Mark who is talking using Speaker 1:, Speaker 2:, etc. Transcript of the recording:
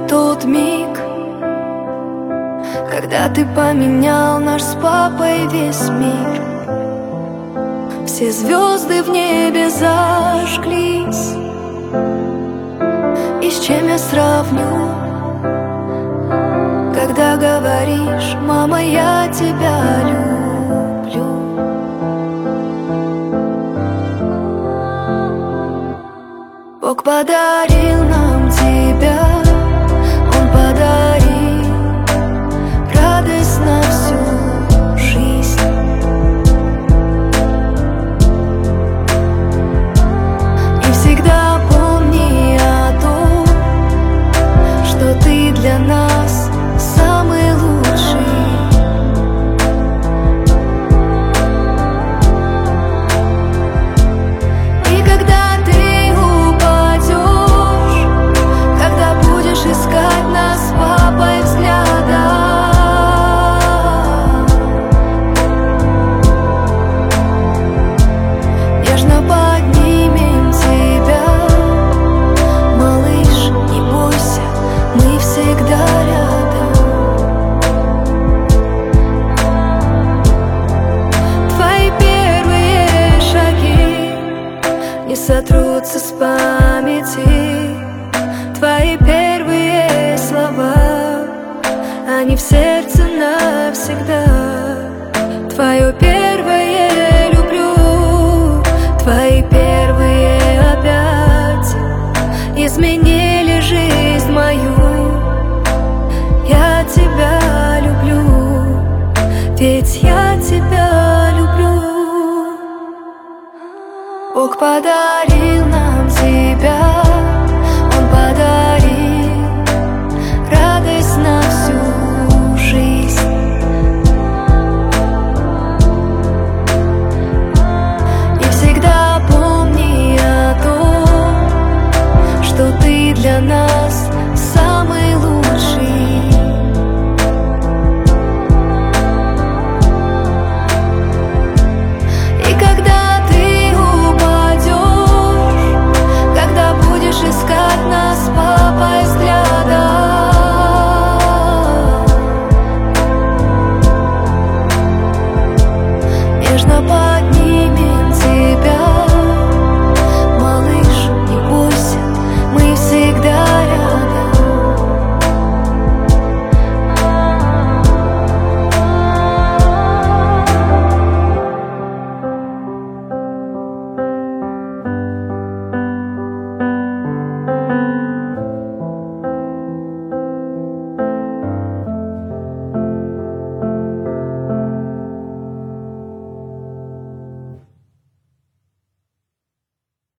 Speaker 1: тот миг, когда ты поменял наш с папой весь мир. Все звезды в небе зажглись. И с чем я сравню, когда говоришь: мама, я тебя люблю. Бог подарил нам тебя, Он подарил радость на всю жизнь. И всегда помни о том, что ты для нас самый лучший. И когда ты упадешь, когда будешь искать нас с папой взгляда, нежно поднимем тебя, малыш, не бойся, мы всегда рядом. Твои первые шаги не сотрутся с памяти. Твои первые слова, они в сердце навсегда. Твое первое люблю, твои первые опять изменили жизнь мою. Я тебя люблю, ведь я тебя люблю. Бог подарил